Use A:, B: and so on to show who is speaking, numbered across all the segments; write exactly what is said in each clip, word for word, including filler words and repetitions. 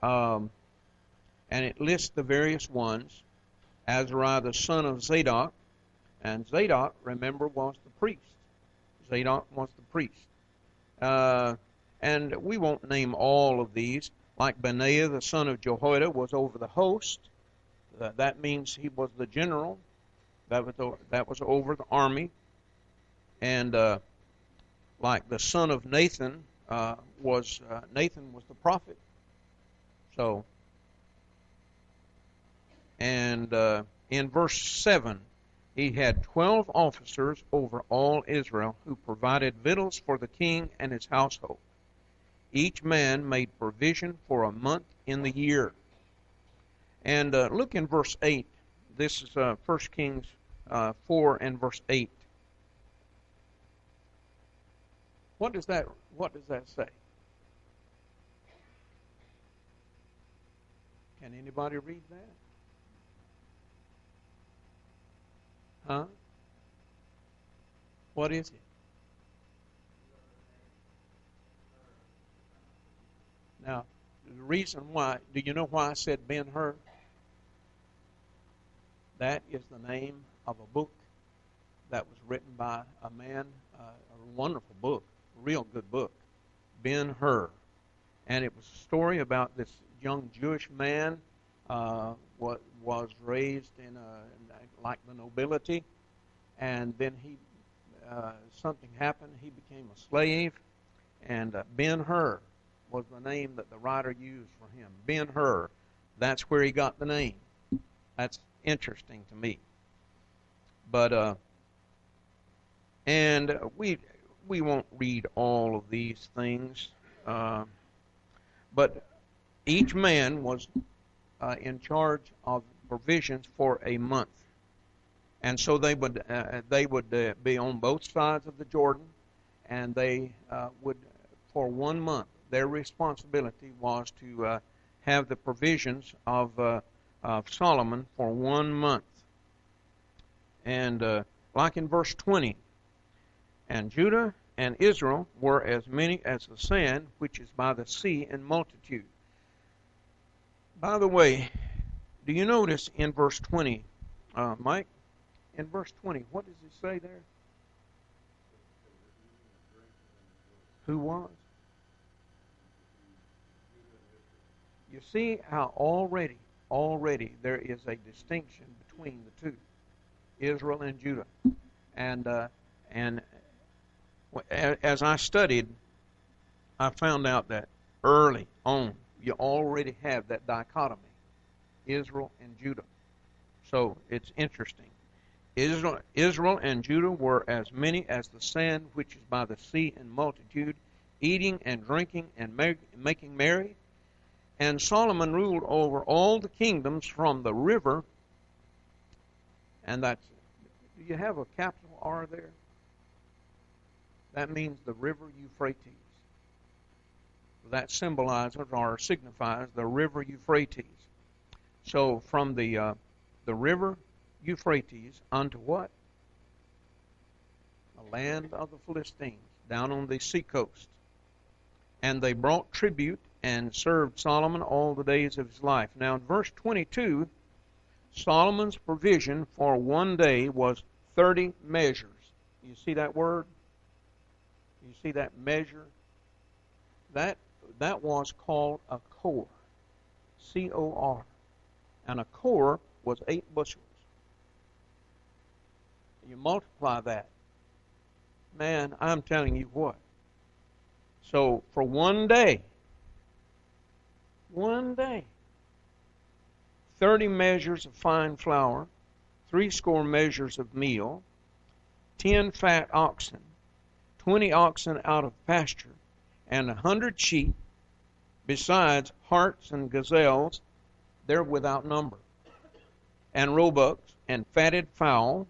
A: Um, and it lists the various ones. Azariah, the son of Zadok. And Zadok, remember, was the priest. Zadok was the priest. Uh, and we won't name all of these. Like Benaiah, the son of Jehoiada, was over the host. Uh, that means he was the general. That was over, that was over the army. And uh, like the son of Nathan uh, was uh, Nathan was the prophet. So, and uh, in verse seven, he had twelve officers over all Israel who provided victuals for the king and his household. Each man made provision for a month in the year. And uh, look in verse eight. This is uh, First Kings uh, four and verse eight. What does that What does that say? Can anybody read that? Huh? What is it? Now, the reason why, do you know why I said Ben-Hur? That is the name of a book that was written by a man, uh, a wonderful book, a real good book, Ben-Hur. And it was a story about this young Jewish man uh, what was raised in a, like the nobility, and then he uh, something happened. He became a slave, and uh, Ben-Hur was the name that the writer used for him. Ben-Hur. That's where he got the name. That's interesting to me. But uh, and we we won't read all of these things, uh, but each man was uh, in charge of provisions for a month, and so they would uh, they would uh, be on both sides of the Jordan, and they uh, would for one month. Their responsibility was to uh, have the provisions of, uh, of Solomon for one month. And uh, like in verse twenty, and Judah and Israel were as many as the sand which is by the sea in multitude. By the way, do you notice in verse twenty, uh, Mike? In verse twenty, what does it say there? Who was? You see how already, already there is a distinction between the two, Israel and Judah. And uh, and as I studied, I found out that early on you already have that dichotomy, Israel and Judah. So it's interesting. Israel, Israel and Judah were as many as the sand which is by the sea in multitude, eating and drinking and making merry. And Solomon ruled over all the kingdoms from the river, and that's, do you have a capital R there? That means the river Euphrates. That symbolizes or signifies the river Euphrates. So from the uh, the river Euphrates unto what? The land of the Philistines, down on the seacoast. And they brought tribute and served Solomon all the days of his life. Now in verse twenty-two, Solomon's provision for one day was thirty measures. You see that word? You see that measure? That that was called a core. C O R. And a core was eight bushels. You multiply that. Man, I'm telling you what. So for one day, one day, thirty measures of fine flour, three score measures of meal, ten fat oxen, twenty oxen out of pasture, and a hundred sheep, besides harts and gazelles, they're without number, and roebucks, and fatted fowl.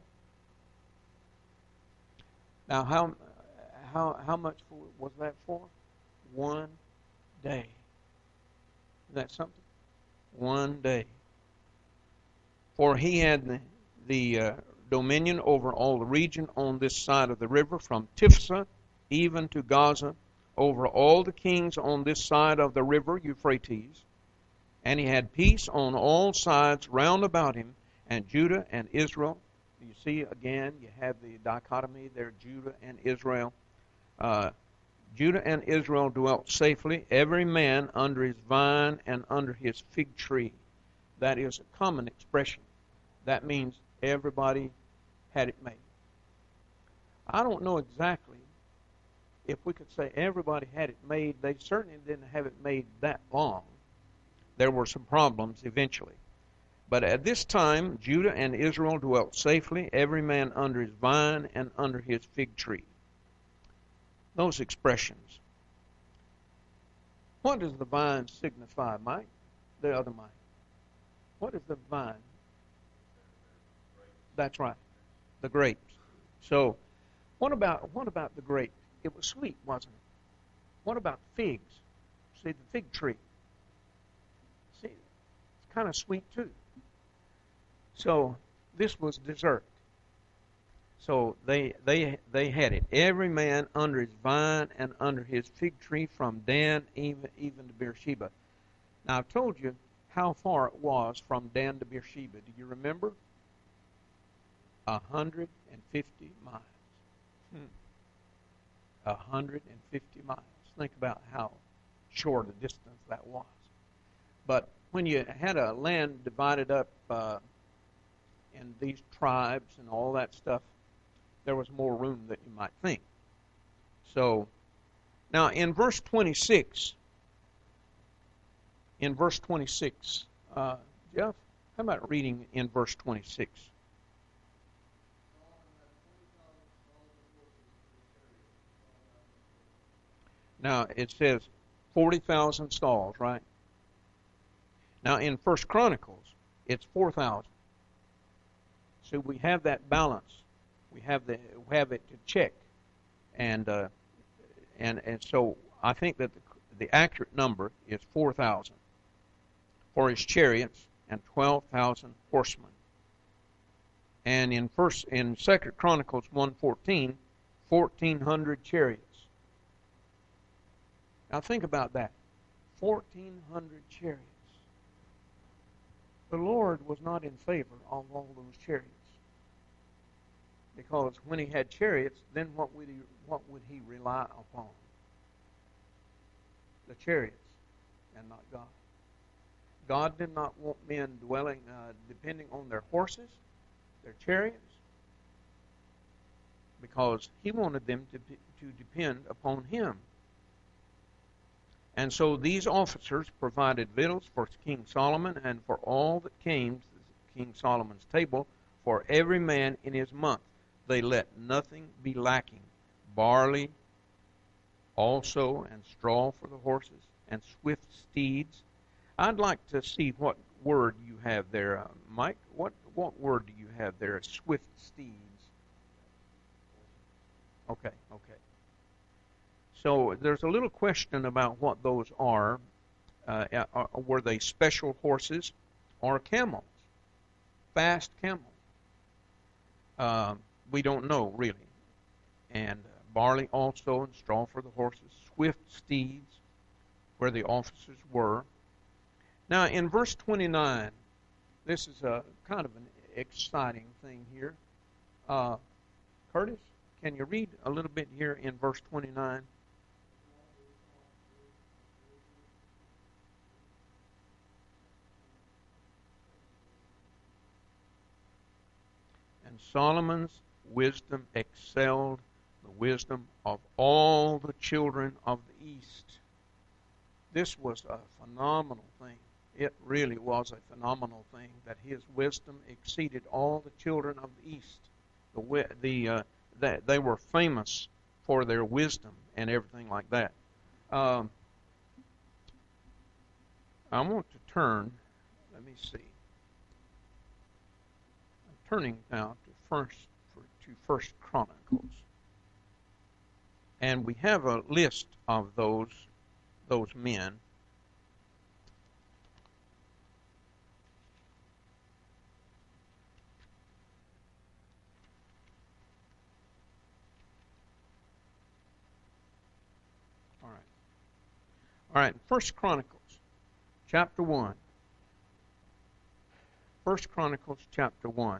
A: Now, how how how much was that for? One day. Isn't that something? One day. For he had the, the uh, dominion over all the region on this side of the river, from Tiphsah even to Gaza, over all the kings on this side of the river Euphrates. And he had peace on all sides round about him, and Judah and Israel. You see, again, you have the dichotomy there, Judah and Israel. Uh, Judah and Israel dwelt safely, every man under his vine and under his fig tree. That is a common expression. That means everybody had it made. I don't know exactly if we could say everybody had it made. They certainly didn't have it made that long. There were some problems eventually. But at this time, Judah and Israel dwelt safely, every man under his vine and under his fig tree. Those expressions. What does the vine signify, Mike? The other Mike. What is the vine? That's right, the grapes. So, what about what about the grape? It was sweet, wasn't it? What about figs? See, the fig tree. See, it's kind of sweet too. So, this was dessert. So they they they had it. Every man under his vine and under his fig tree, from Dan even even to Beersheba. Now I've told you how far it was from Dan to Beersheba. Do you remember? A hundred and fifty miles. A hundred and fifty miles. Think about how short a distance that was. But when you had a land divided up uh, in these tribes and all that stuff, there was more room than you might think. So, now in verse twenty-six, in verse twenty-six, uh, Jeff, how about reading in verse twenty-six? Now, it says forty thousand stalls, right? Now, in First Chronicles, it's four thousand. So we have that balance. We have the we have it to check, and uh, and and so I think that the, the accurate number is four thousand for his chariots and twelve thousand horsemen. And in first in Second Chronicles one fourteen, fourteen hundred chariots. Now think about that, fourteen hundred chariots. The Lord was not in favor of all those chariots. Because when he had chariots, then what would he what would he rely upon? The chariots, and not God. God did not want men dwelling, uh, depending on their horses, their chariots, because he wanted them to to depend upon him. And so these officers provided victuals for King Solomon and for all that came to King Solomon's table, for every man in his month. They let nothing be lacking, barley also, and straw for the horses, and swift steeds. I'd like to see what word you have there, uh, Mike. What what word do you have there? Swift steeds. Okay, okay. So there's a little question about what those are. Uh, are were they special horses or camels? Fast camels? Uh, we don't know, really. And uh, barley also, and straw for the horses, swift steeds, where the officers were. Now, in verse twenty-nine, this is a kind of an exciting thing here. Uh, Curtis, can you read a little bit here in verse twenty-nine? And Solomon's wisdom excelled the wisdom of all the children of the East. This was a phenomenal thing. It really was a phenomenal thing that his wisdom exceeded all the children of the East. The the uh, that they were famous for their wisdom and everything like that. Um, I want to turn. Let me see. I'm turning now to first to First Chronicles, and we have a list of those those men. All right. All right, First Chronicles, chapter one. First Chronicles chapter one,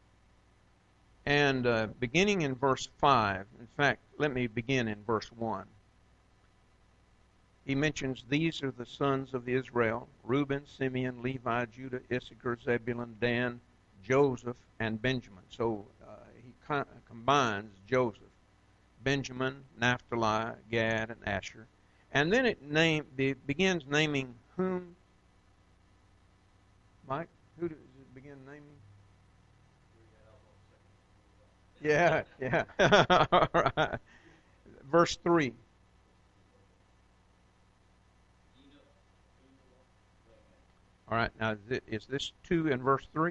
A: and uh, beginning in verse five. In fact, let me begin in verse one. He mentions, these are the sons of Israel: Reuben, Simeon, Levi, Judah, Issachar, Zebulun, Dan, Joseph, and Benjamin. So uh, he co- combines Joseph, Benjamin, Naphtali, Gad, and Asher. And then it name, be, begins naming whom? Mike, who does it begin naming? Yeah, yeah. All right. Verse three. All right, now is this two in verse three?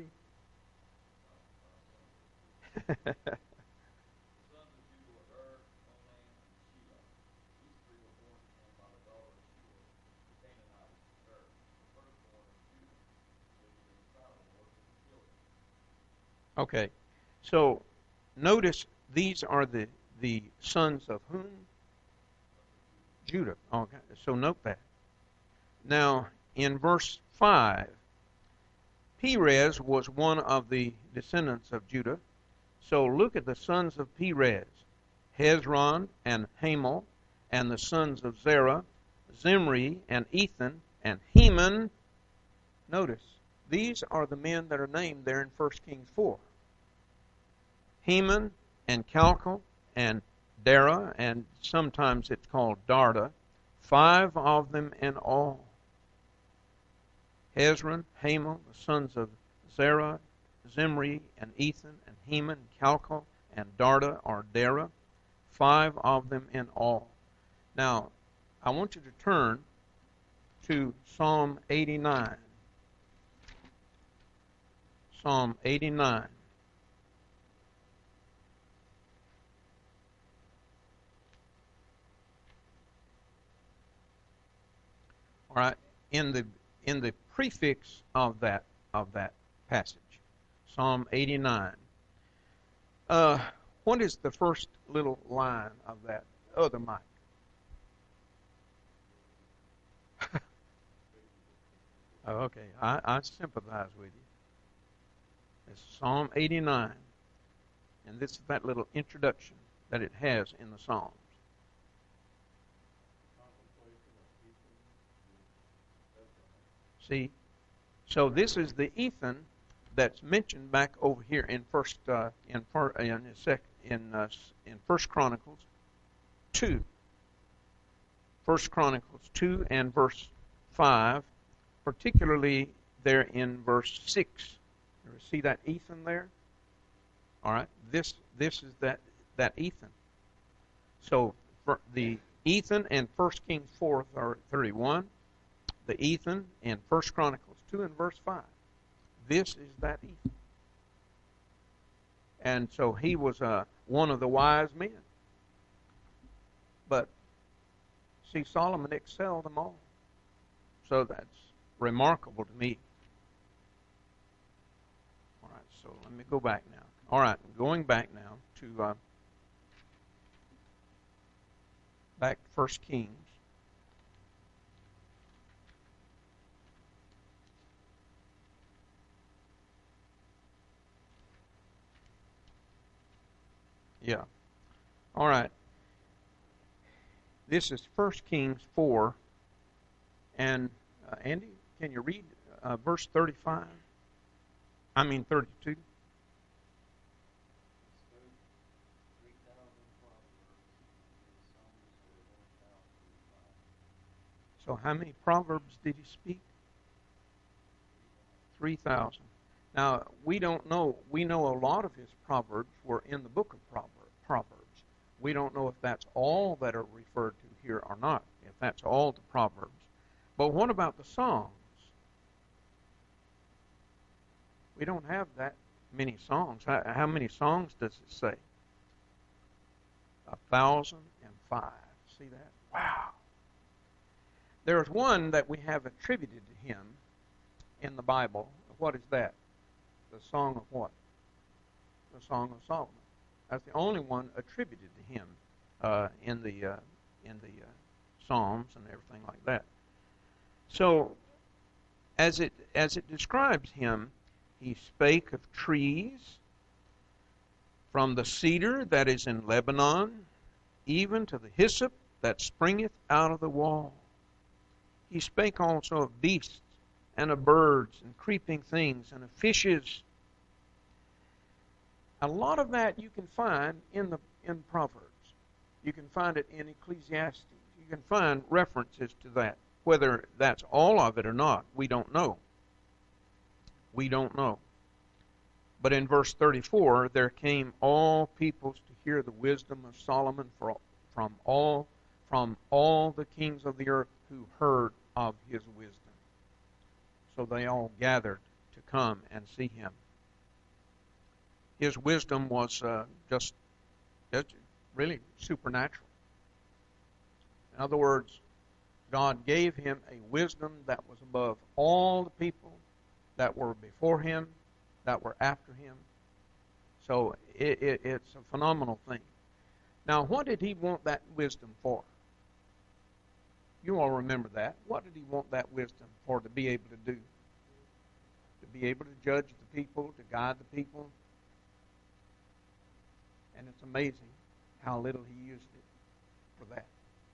A: Okay, so notice these are the the sons of whom? Judah. Okay, so note that. Now, in verse five, Perez was one of the descendants of Judah. So look at the sons of Perez: Hezron and Hamel, and the sons of Zerah, Zimri and Ethan and Heman. Notice, these are the men that are named there in First Kings four. Heman and Calcol and Dara, and sometimes it's called Darda, five of them in all. Hezron, Hamel, the sons of Zerah, Zimri, and Ethan, and Heman, Calcol, and Darda, or Dara, five of them in all. Now, I want you to turn to Psalm eighty-nine. Psalm eighty-nine. All right, in the in the prefix of that of that passage, Psalm eighty-nine. Uh, what is the first little line of that other mic? Oh, okay, I, I sympathize with you. It's Psalm eighty-nine, and this is that little introduction that it has in the Psalms. See, so this is the Ethan that's mentioned back over here in first uh, in in sec, in uh, in First Chronicles two. First Chronicles two and verse five, particularly there in verse six. You see that Ethan there? All right, this this is that that Ethan. So for the Ethan in First Kings four thirty-one, the Ethan in First Chronicles two and verse five. This is that Ethan. And so he was uh, one of the wise men. But, see, Solomon excelled them all. So that's remarkable to me. All right, so let me go back now. All right, going back now to uh, back to First Kings. Yeah. All right. This is First Kings four. And, uh, Andy, can you read uh, verse thirty-five? I mean thirty-two. So how many proverbs did he speak? three thousand. Now, we don't know. We know a lot of his proverbs were in the book of Proverbs. We don't know if that's all that are referred to here or not, if that's all the proverbs. But what about the Psalms? We don't have that many songs. How, how many songs does it say? A thousand and five. See that? Wow. There's one that we have attributed to him in the Bible. What is that? The Song of what? The Song of Solomon. That's the only one attributed to him uh, in the uh, in the uh, Psalms and everything like that. So, as it as it describes him, He spake of trees, from the cedar that is in Lebanon, even to the hyssop that springeth out of the wall. He spake also of beasts, and of birds, and creeping things, and of fishes. A lot of that you can find in the in Proverbs. You can find it in Ecclesiastes. You can find references to that. Whether that's all of it or not, we don't know. We don't know. But in verse thirty-four, there came all peoples to hear the wisdom of Solomon from all from all the kings of the earth who heard of his wisdom. So they all gathered to come and see him. His wisdom was uh, just, just really supernatural. In other words, God gave him a wisdom that was above all the people that were before him, that were after him. So it, it, it's a phenomenal thing. Now, what did he want that wisdom for? You all remember that. What did he want that wisdom for to be able to do? To be able to judge the people, to guide the people. And it's amazing how little he used it for that.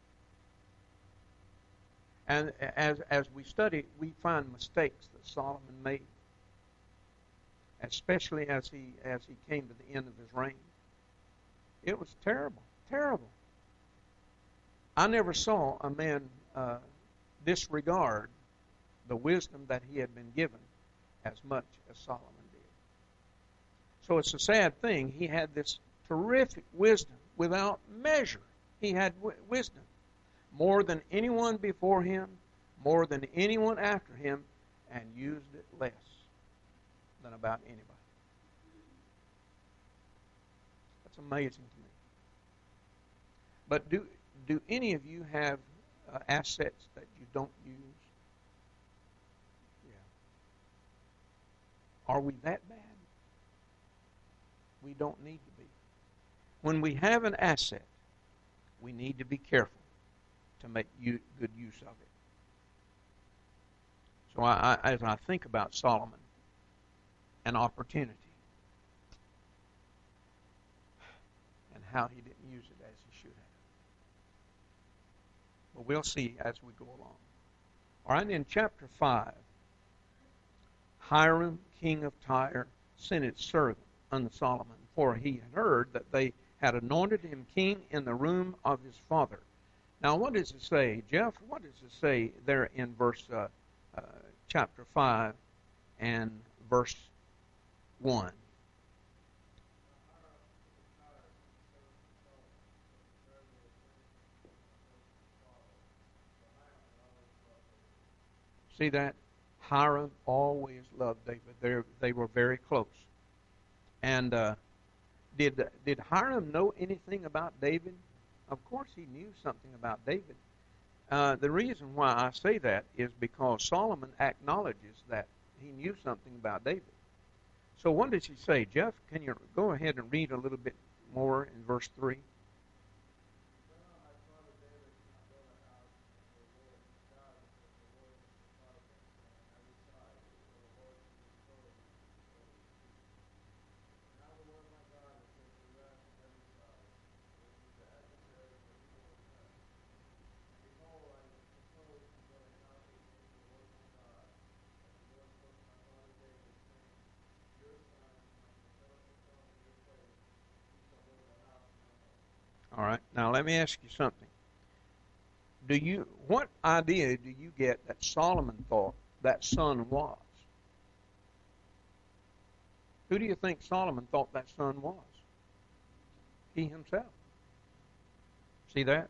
A: And as as we study, we find mistakes that Solomon made, especially as he as he came to the end of his reign. It was terrible, terrible. I never saw a man uh, disregard the wisdom that he had been given as much as Solomon did. So it's a sad thing. He had this terrific wisdom without measure. He had w- wisdom more than anyone before him, more than anyone after him, and used it less than about anybody. That's amazing to me. But do do any of you have uh, assets that you don't use? Yeah. Are we that bad? We don't need to be. When we have an asset, we need to be careful to make u- good use of it. So I, I, as I think about Solomon, an opportunity, and how he didn't use it as he should have. But we'll see as we go along. All right, in chapter five, Hiram, king of Tyre, sent his servant unto Solomon, for he had heard that they had anointed him king in the room of his father. Now, what does it say, Jeff? What does it say there in verse uh, uh, chapter five and verse one? See that? Hiram always loved David. They they were very close. And uh, did did Hiram know anything about David? Of course, he knew something about David. Uh, the reason why I say that is because Solomon acknowledges that he knew something about David. So what does he say, Jeff? Can you go ahead and read a little bit more in verse three? All right. Now let me ask you something. Do you what idea do you get that Solomon thought that son was? Who do you think Solomon thought that son was? He himself. See that?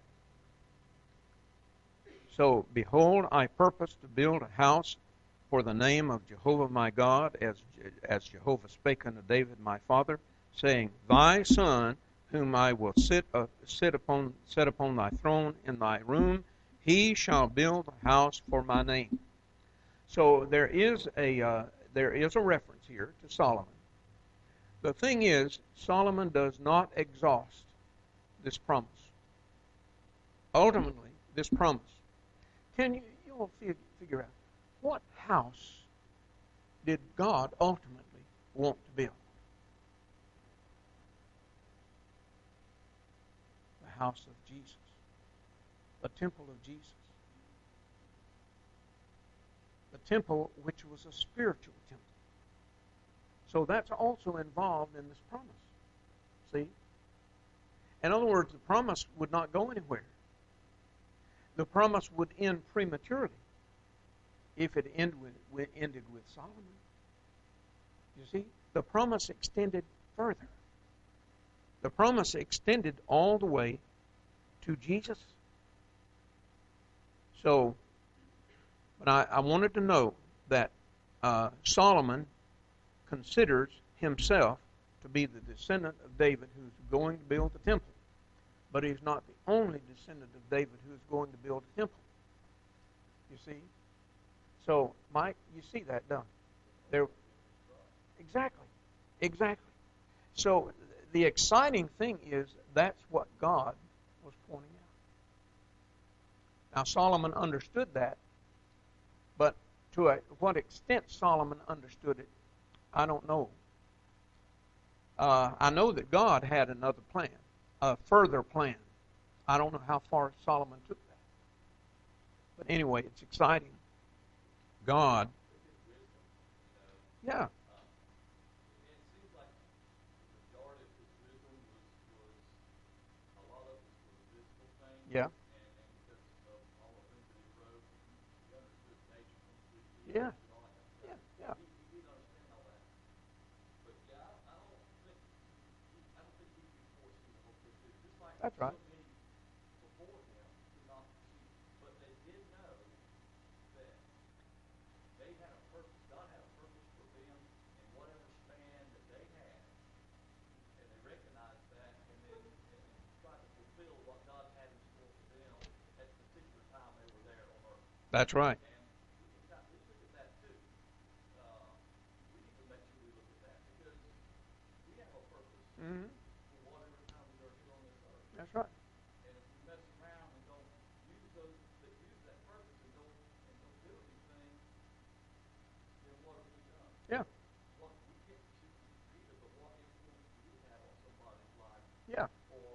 A: So, behold, I purpose to build a house for the name of Jehovah my God, as as Jehovah spake unto David my father, saying, Thy son, whom I will sit uh, sit upon set upon thy throne in thy room, he shall build a house for my name. So there is a uh, there is a reference here to Solomon. The thing is, Solomon does not exhaust this promise. Ultimately, this promise. Can you you all figure out what house did God ultimately want to build? The house of Jesus. The temple of Jesus. The temple which was a spiritual temple. So that's also involved in this promise. See? In other words, the promise would not go anywhere. The promise would end prematurely if it ended with, ended with Solomon. You see? The promise extended further. The promise extended all the way to Jesus. So, but I, I wanted to know that uh, Solomon considers himself to be the descendant of David who's going to build the temple. But he's not the only descendant of David who's going to build a temple. You see? So, Mike, you see that, don't you? There, exactly. Exactly. So, the exciting thing is that's what God was pointing out. Now, Solomon understood that, but to a, what extent Solomon understood it, I don't know. Uh, I know that God had another plan, a further plan. I don't know how far Solomon took that. But anyway, it's exciting. God. Yeah. Yeah. Yeah. Yeah. Yeah. That's right. That's right. Mm-hmm. That's right. Yeah. Yeah.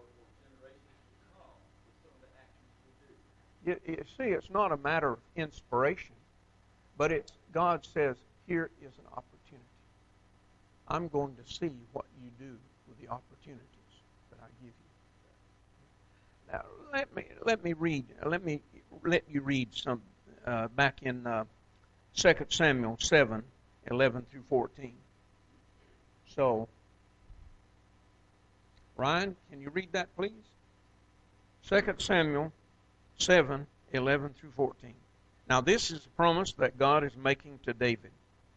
A: You, you see, it's not a matter of inspiration, but it's God says, here is an opportunity. I'm going to see what you do with the opportunities that I give you. Now, let me let me read. Let me let you read some uh, back in uh, Second Samuel seven, eleven through fourteen. So, Ryan, can you read that, please? Second Samuel seven, eleven through fourteen. Now, this is a promise that God is making to David.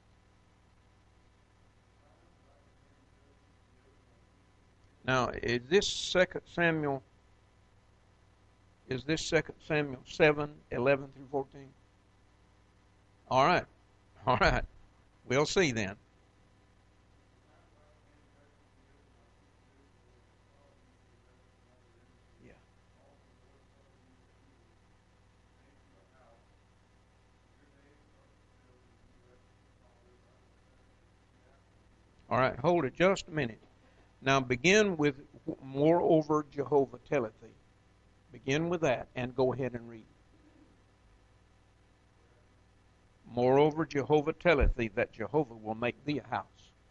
A: Now, is this Second Samuel? Is this Second Samuel seven, eleven through fourteen? All right, all right. We'll see then. Yeah. All right. Hold it just a minute. Now begin with moreover Jehovah telleth thee. Begin with that and go ahead and read. Moreover Jehovah telleth thee that Jehovah will make thee a house.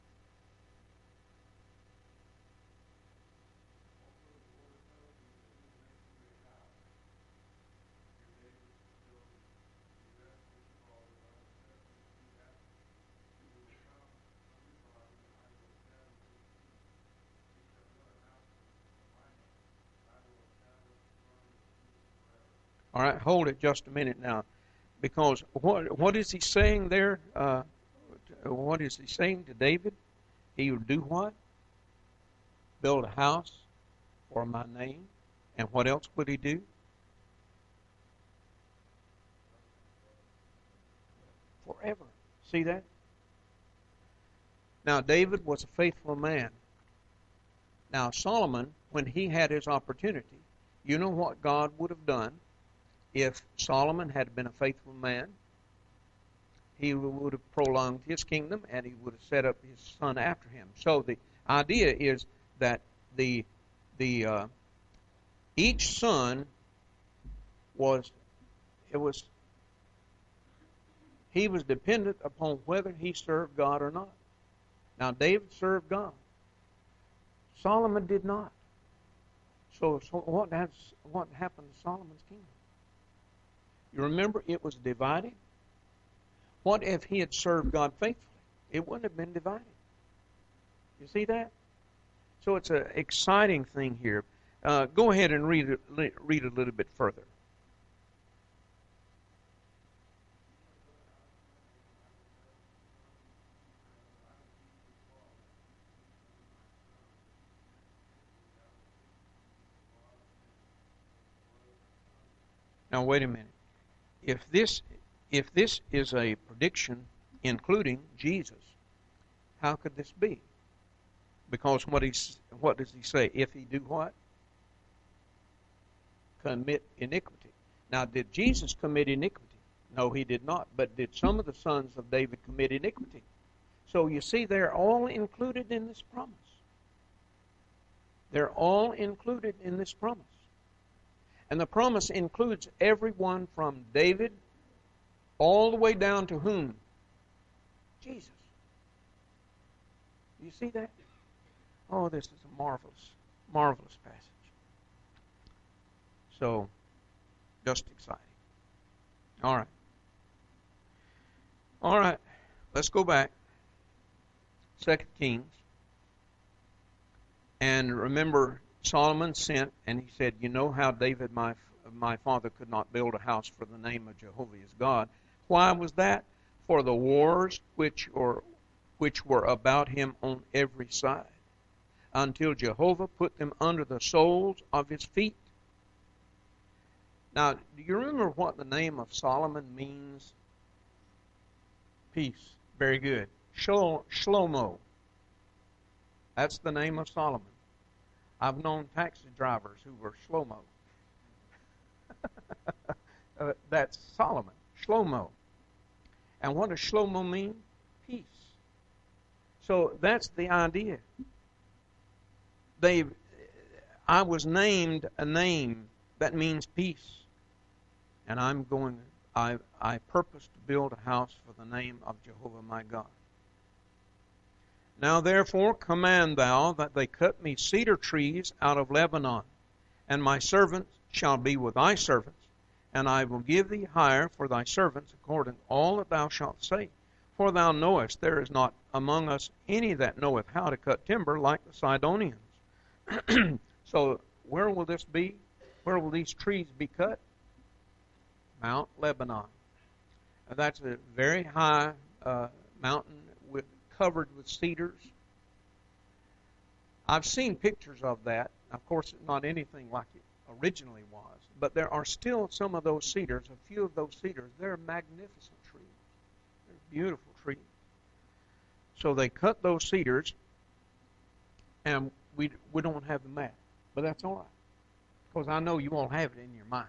A: All right, hold it just a minute now, because what what is he saying there? Uh, what is he saying to David? He would do what? Build a house for my name, and what else would he do? Forever. See that? Now David was a faithful man. Now Solomon, when he had his opportunity, you know what God would have done if Solomon had been a faithful man? he would have prolonged his kingdom, and he would have set up his son after him. So the idea is that the the uh, each son was it was he was dependent upon whether he served God or not. Now David served God. Solomon did not. So, so what has what happened to Solomon's kingdom? You remember it was divided? What if he had served God faithfully? It wouldn't have been divided. You see that? So it's an exciting thing here. Uh, go ahead and read it, read a little bit further. Now wait a minute. If this if this is a prediction including Jesus, how could this be? Because what he's what does he say? If he do what? Commit iniquity. Now, did Jesus commit iniquity? No, he did not. But did some of the sons of David commit iniquity? So you see, they're all included in this promise. They're all included in this promise. And the promise includes everyone from David all the way down to whom? Jesus. You see that? Oh, this is a marvelous, marvelous passage. So, just exciting. All right. All right. Let's go back. Second Kings. And remember, Solomon sent, and he said, you know how David, my my father, could not build a house for the name of Jehovah his God. Why was that? For the wars which or which were about him on every side, until Jehovah put them under the soles of his feet. Now, do you remember what the name of Solomon means? Peace. Very good. Shlomo. That's the name of Solomon. I've known taxi drivers who were Shlomo. uh, that's Solomon. Shlomo. And what does Shlomo mean? Peace. So that's the idea. They, I was named a name that means peace. And I'm going, I, I purpose to build a house for the name of Jehovah my God. Now therefore command thou that they cut me cedar trees out of Lebanon, and my servants shall be with thy servants, and I will give thee hire for thy servants according to all that thou shalt say. For thou knowest there is not among us any that knoweth how to cut timber like the Sidonians. So where will this be? Where will these trees be cut? Mount Lebanon. Now, that's a very high uh, mountain with covered with cedars. I've seen pictures of that. Of course, not anything like it originally was, but there are still some of those cedars, a few of those cedars. They're magnificent trees. They're beautiful trees. So they cut those cedars, and we we don't have the map, but that's all right, because I know you won't have it in your mind.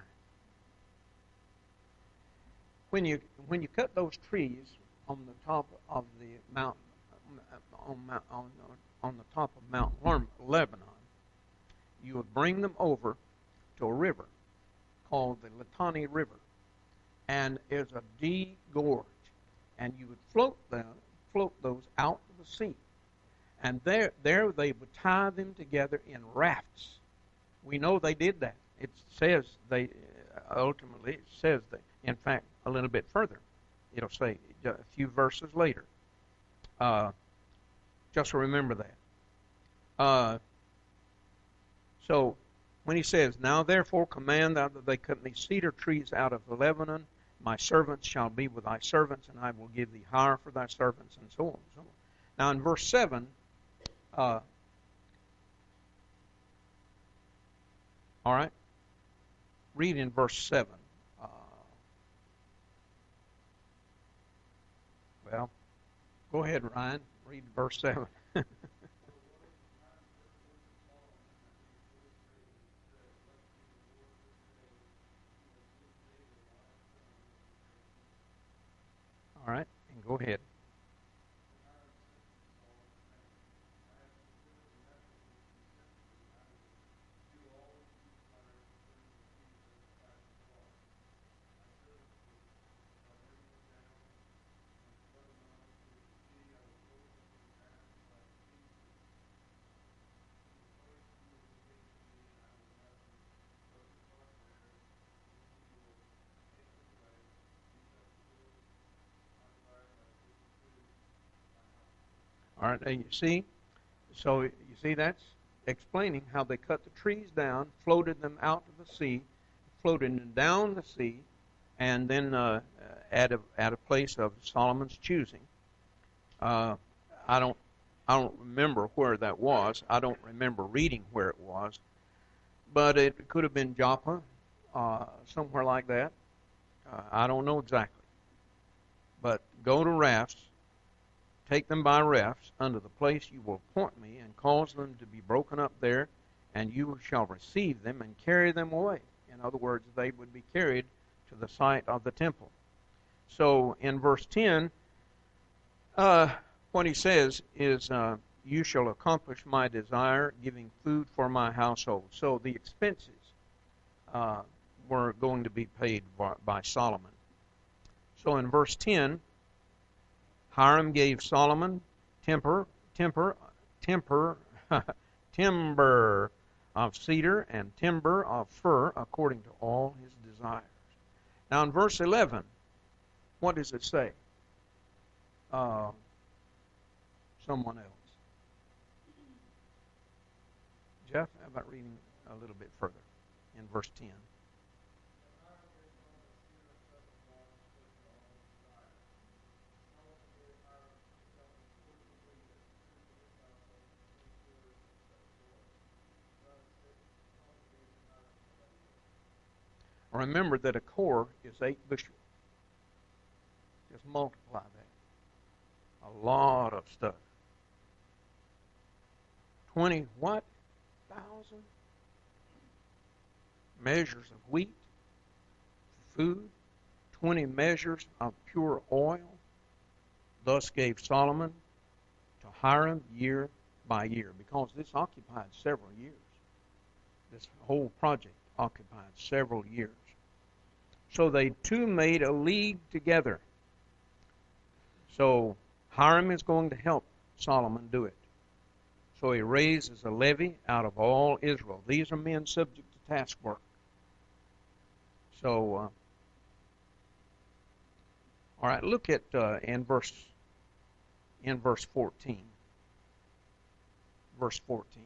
A: When you when you cut those trees on the top of the mountain, on on on the top of Mount Lebanon, you would bring them over to a river called the Litani River, and it's a deep gorge, and you would float them, float those out to the sea, and there there they would tie them together in rafts. We know they did that. It says they ultimately it says that. In fact, a little bit further, it'll say a few verses later. Uh, just remember that. Uh, so when he says, now therefore command thou that they cut me cedar trees out of the Lebanon, my servants shall be with thy servants, and I will give thee hire for thy servants, and so on and so on. Now in verse seven, uh, all right, read in verse seven. Uh, well, go ahead, Ryan. Read verse seven. All right. All right, and you see, so you see that's explaining how they cut the trees down, floated them out to the sea, floated them down the sea, and then uh, at a at a place of Solomon's choosing. Uh, I don't I don't remember where that was. I don't remember reading where it was, but it could have been Joppa, uh, somewhere like that. Uh, I don't know exactly. But go to rafts, take them by rafts unto the place you will appoint me, and cause them to be broken up there, and you shall receive them and carry them away. In other words, they would be carried to the site of the temple. So in verse ten, uh, what he says is, uh, you shall accomplish my desire, giving food for my household. So the expenses uh, were going to be paid by, by Solomon. So in verse ten, Hiram gave Solomon temper, temper, temper, timber of cedar and timber of fir according to all his desires. Now in verse eleven, what does it say? Uh, someone else. Jeff, how about reading a little bit further in verse ten? Remember that a core is eight bushel. Just multiply that. A lot of stuff. Twenty what? Thousand measures of wheat for food. Twenty measures of pure oil. Thus gave Solomon to Hiram year by year, because this occupied several years. This whole project occupied several years. So they two made a league together. So Hiram is going to help Solomon do it. So he raises a levy out of all Israel. These are men subject to task work. So, uh, all right, look at uh, in verse in verse fourteen. Verse fourteen.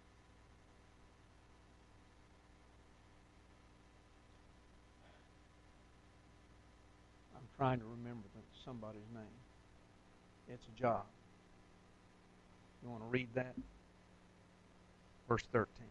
A: I'm trying to remember somebody's name. It's a job. You want to read that? Verse thirteen.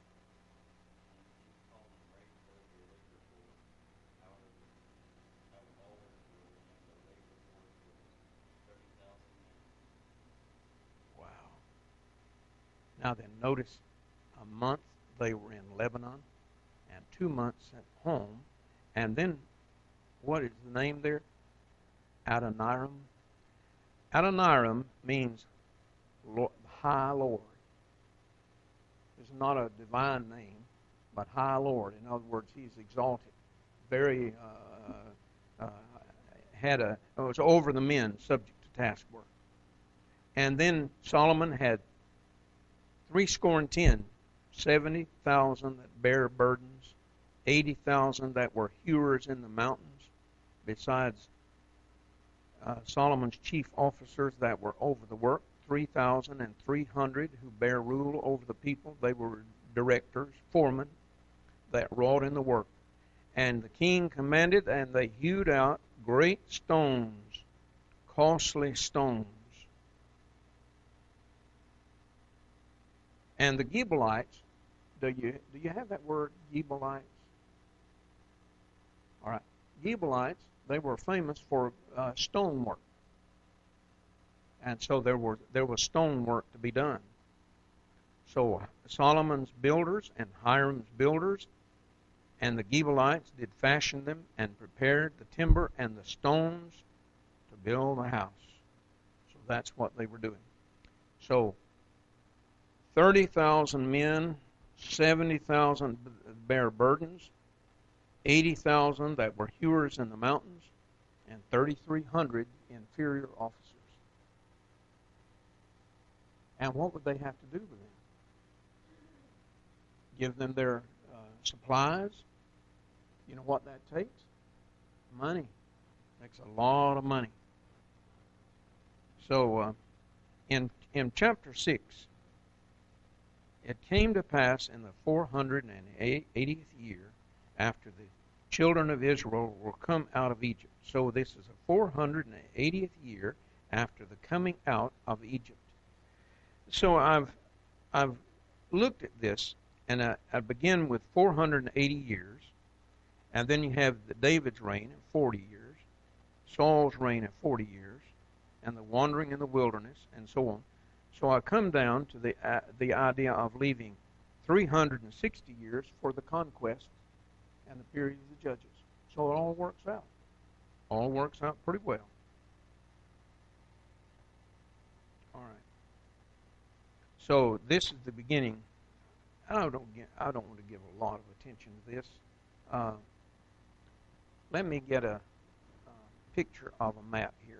A: Wow. Now then, notice a month they were in Lebanon and two months at home. And then, what is the name there? Adoniram. Adoniram means Lord, High Lord. It's not a divine name, but High Lord. In other words, he's exalted. Very, uh, uh, had a, it was over the men, subject to task work. And then Solomon had three score and ten, seventy thousand that bear burdens, eighty thousand that were hewers in the mountains, besides uh, Solomon's chief officers that were over the work, three thousand three hundred who bear rule over the people. They were directors, foremen, that wrought in the work. And the king commanded, and they hewed out great stones, costly stones. And the Gibeonites, do you do you have that word, Gibeonites? All right, Gibeonites, they were famous for uh, stonework. And so there were there was stonework to be done. So Solomon's builders and Hiram's builders and the Gibeonites did fashion them and prepared the timber and the stones to build the house. So that's what they were doing. So thirty thousand men, seventy thousand bear burdens, eighty thousand that were hewers in the mountains, and thirty-three hundred inferior officers. And what would they have to do with them? Give them their uh, supplies? You know what that takes? Money. It takes a lot of money. So, uh, in in chapter six, it came to pass in the four hundred eightieth year after the children of Israel were come out of Egypt. So this is a four hundred eightieth year after the coming out of Egypt. So I've I've looked at this, and I, I begin with four hundred eighty years, and then you have the David's reign of forty years, Saul's reign of forty years, and the wandering in the wilderness, and so on. So I come down to the uh, the idea of leaving three hundred sixty years for the conquest and the period of the judges. So it all works out. All works out pretty well. All right. So this is the beginning. I don't get, I don't want to give a lot of attention to this. Uh, let me get a, a picture of a map here.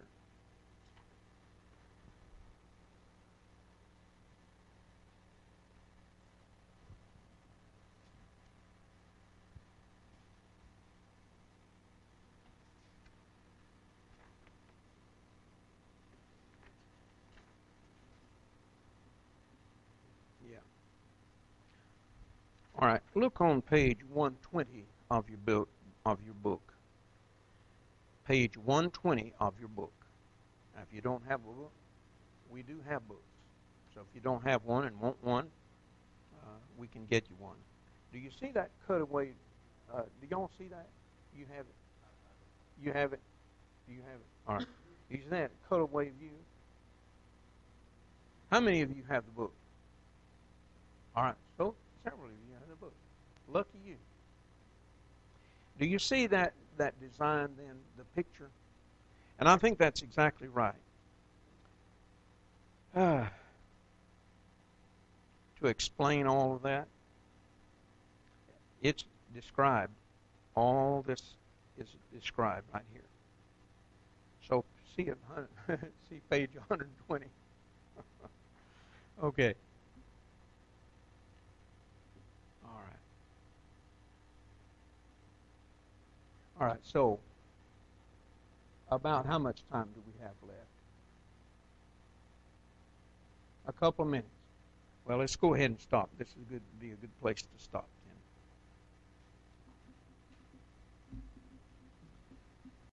A: All right, look on page one twenty of your book. Of your book. Page one twenty of your book. Now, if you don't have a book, we do have books. So if you don't have one and want one, uh, we can get you one. Do you see that cutaway? Uh, do y'all see that? You have it. You have it. Do you have it? All right. Do you see that cutaway view? How many of you have the book? All right. So several of you have the book. Lucky you. Do you see that, that design then, the picture? And I think that's exactly right. Uh, to explain all of that, it's described. All this is described right here. So see it, see page one twenty. Okay. All right, so about how much time do we have left? A couple of minutes. Well, let's go ahead and stop. This is good, be a good place to stop.